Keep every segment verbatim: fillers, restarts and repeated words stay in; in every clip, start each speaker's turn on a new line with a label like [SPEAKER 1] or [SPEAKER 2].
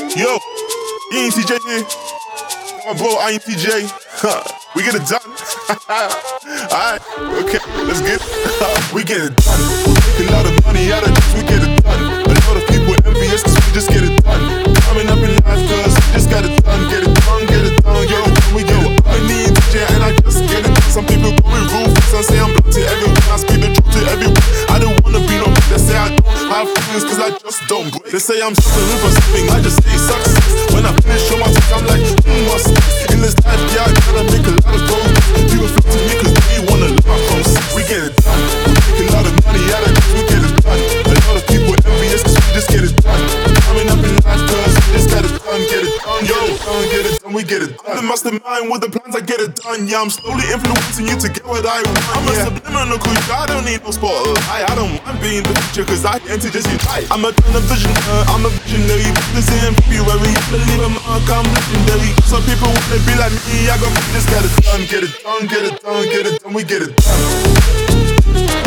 [SPEAKER 1] Yo, E N T J here. Got my bro I N T J. We get it done. Alright, okay, let's get it. We get it done. We make a lot of money out of this, we get it done. A lot of people envious cause we just get it done. Coming up in life cause we just got it done. Get it done, get it done, yo. We get it done. E N T J and I just get it done. Some people call me ruthless and say I'm blunt to everyone. I speak the truth to everyone. I don't wanna be no bitch that say I don't have feelings cause I just don't break. They say I'm suffering for something, I just say success. When I finish on my talk, I'm like, mm, what's this? In this life, yeah, I gotta make a lot of gold. People flip to me cause they wanna live my process. We get it done. We make a lot of money out of this, we get it done. A lot of people envious cause we just get it done. Coming up in life cause we just got it done. Get it done, yo, done, get it done, we get it done. I'm the mastermind with the plans, I get it done. Yeah, I'm slowly influencing you to get what I want. I'm a subliminal cause I don't need no spotlight. I don't mind being the future cause I enter just unite. I'm a kind of visionary, I'm a visionary. This in February, believe I'm I'm legendary. Some people wanna be like me, I got me, just get it done. Get it done, get it done, get it done, we get it done.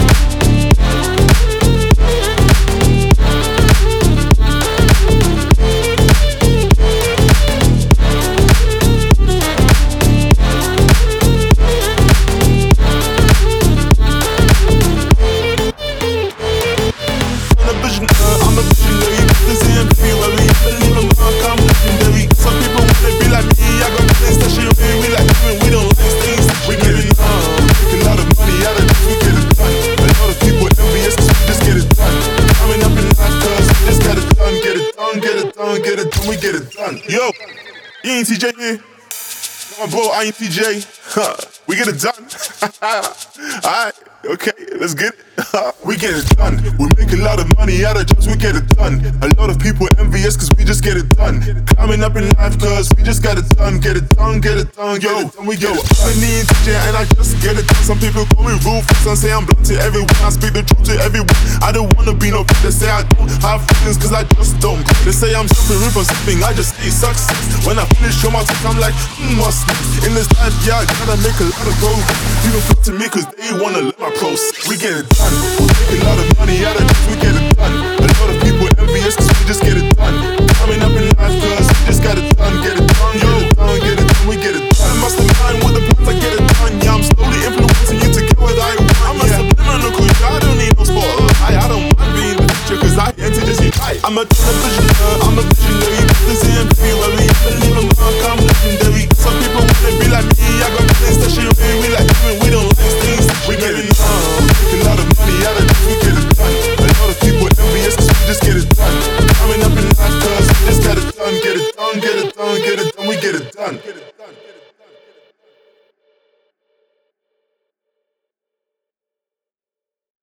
[SPEAKER 1] I'm a visionary, this in February, believe I'm I'm legendary. Some people wanna be like me, I got things that shit we like doing, we don't like things. We get it done, make a lot of money out of this, we get it done. A lot of people envious cause we just get it done. Coming up in life cause we just got it done. Get it done, get it done, get it done, we get it done. Yo, E N T J here. Got my bro I N T J. We get it done. Alright, okay, let's get it. We get it done. We make a lot of money out of jobs, we get it done. A lot of people envious cause we just get it done. Climbing up in life cause we just got it done. Get it done, get it done, yo. Done, we get it done. I'm E N T J and I just get it done. Some people call me ruthless and say I'm blunt to everyone. I speak the truth to everyone. I don't wanna be no bitch that say I don't have feelings cause I just don't. They say I'm suffering for something, I just say success. When I finish on my talk, I'm like, mm, what's this? In this life, yeah, I gotta make a lot of gold. People flip to me cause they wanna live my process. We get it done. We make a lot of money out of this, we get it done. A lot of people envious cause we just get it done. Coming up in life cause we just got it done. Get it done, yo, done, get it done, we get it done. I'm mastermind with the plans, I get it done. Yeah, I'm slowly influencing you to get what I want. I'm a subliminal cause I don't need no spotlight. I don't mind being the future cause I enter just unite. I'm a visionary, I'm a visionary. This in February, believe I'm I'm legendary. Some people wanna be like me, I got things that shit we like doing, we don't like things. We get it done. Make a lot of money out of this, we get it done. A lot of people envious cause we just get it done. Coming up in life cause we just got it done. Get it done, get it done, get it done, we get it done.